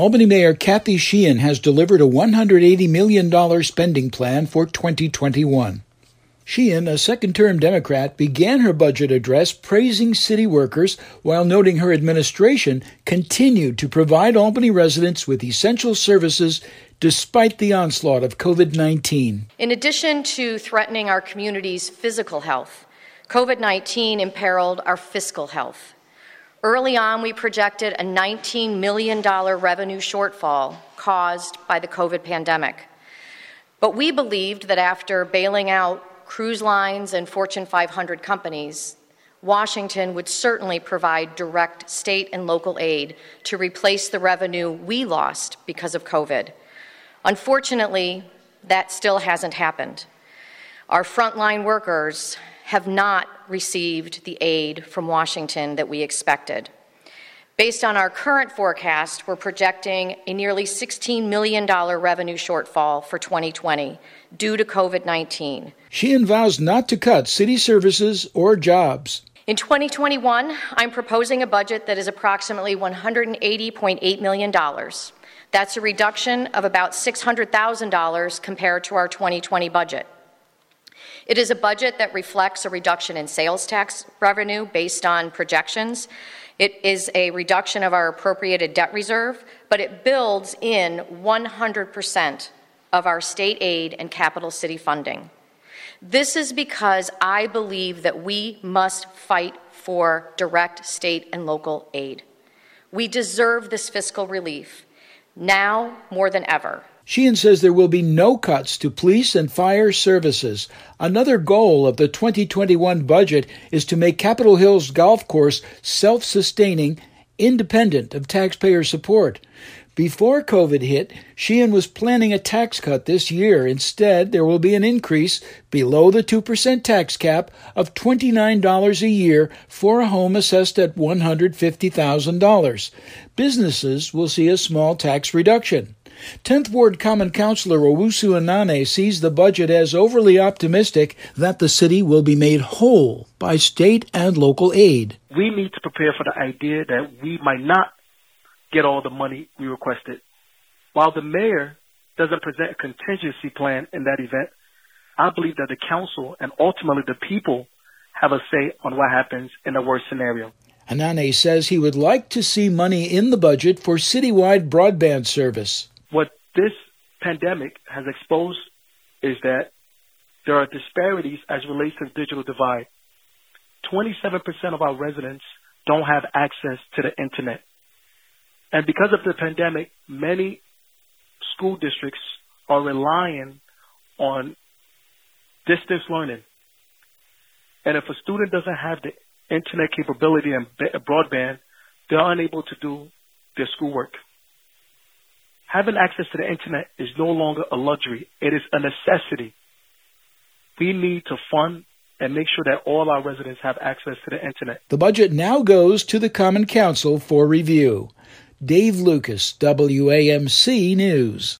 Albany Mayor Kathy Sheehan has delivered a $180 million spending plan for 2021. Sheehan, a second-term Democrat, began her budget address praising city workers while noting her administration continued to provide Albany residents with essential services despite the onslaught of COVID-19. In addition to threatening our community's physical health, COVID-19 imperiled our fiscal health. Early on, we projected a $19 million revenue shortfall caused by the COVID pandemic. But we believed that after bailing out cruise lines and Fortune 500 companies, Washington would certainly provide direct state and local aid to replace the revenue we lost because of COVID. Unfortunately, that still hasn't happened. Our frontline workers have not received the aid from Washington that we expected. Based on our current forecast, we're projecting a nearly $16 million revenue shortfall for 2020 due to COVID-19. Sheehan vows not to cut city services or jobs. In 2021, I'm proposing a budget that is approximately $180.8 million. That's a reduction of about $600,000 compared to our 2020 budget. It is a budget that reflects a reduction in sales tax revenue based on projections. It is a reduction of our appropriated debt reserve, but it builds in 100% of our state aid and capital city funding. This is because I believe that we must fight for direct state and local aid. We deserve this fiscal relief, now more than ever. Sheehan says there will be no cuts to police and fire services. Another goal of the 2021 budget is to make Capitol Hill's golf course self-sustaining, independent of taxpayer support. Before COVID hit, Sheehan was planning a tax cut this year. Instead, there will be an increase below the 2% tax cap of $29 a year for a home assessed at $150,000. Businesses will see a small tax reduction. 10th Ward Common Councilor Owusu Anane sees the budget as overly optimistic that the city will be made whole by state and local aid. We need to prepare for the idea that we might not get all the money we requested. While the mayor doesn't present a contingency plan in that event, I believe that the council and ultimately the people have a say on what happens in the worst scenario. Anane says he would like to see money in the budget for citywide broadband service. What this pandemic has exposed is that there are disparities as relates to the digital divide. 27% of our residents don't have access to the internet. And because of the pandemic, many school districts are relying on distance learning. And if a student doesn't have the internet capability and broadband, they're unable to do their schoolwork. Having access to the internet is no longer a luxury. It is a necessity. We need to fund and make sure that all our residents have access to the internet. The budget now goes to the Common Council for review. Dave Lucas, WAMC News.